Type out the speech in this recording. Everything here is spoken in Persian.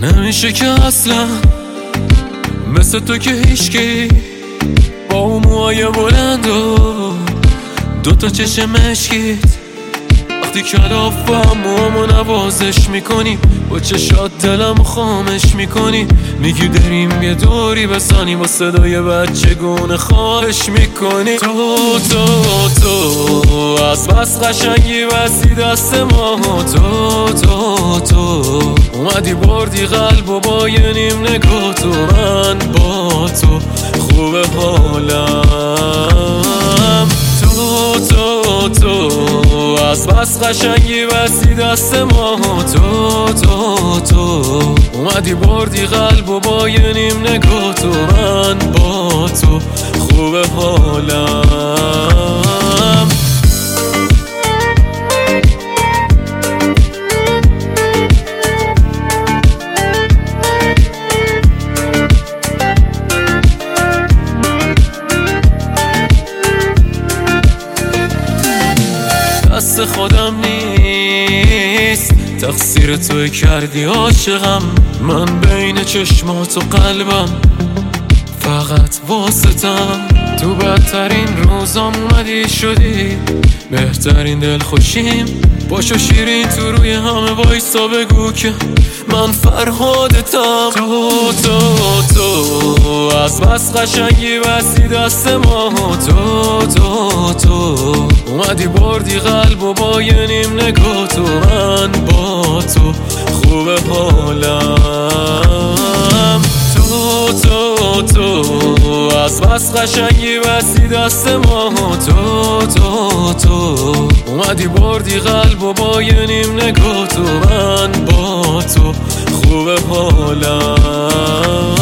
نمیشه که اصلا مثل تو که هیچکی با اون موهای بلند و دوتا چشم مشکیت وقتی کلافم موامو نوازش میکنی با چشات دلم خامش میکنی میگی داریم یه دوری بسانی با صدای بچگونه خواهش میکنی تو از بس قشنگی بسی دست ما تو اومدی بردی قلب و با یه نیم نگاه تو من با تو خوب حالم تو از بس قشنگی بسی دست ما تو اومدی بردی قلب و با یه نیم نگاه تو من با تو خوب حالم دست خودم نیست تقصیر توی کردی عاشقم من بین چشمات و قلبم فقط واسطم تو بدترین روزام اومدی شدی بهترین دل خوشیم باشو شیرین تو روی همه وایسا بگو که من فرهادتم تو از بس قشنگی بسی دست ما تو اومدی بردی قلب و با یه نیم نگاه تو من با تو خوب حالم تو از بس قشنگی بسی دست ما تو اومدی بردی قلب و با یه نیم نگاه تو من با تو خوب حالم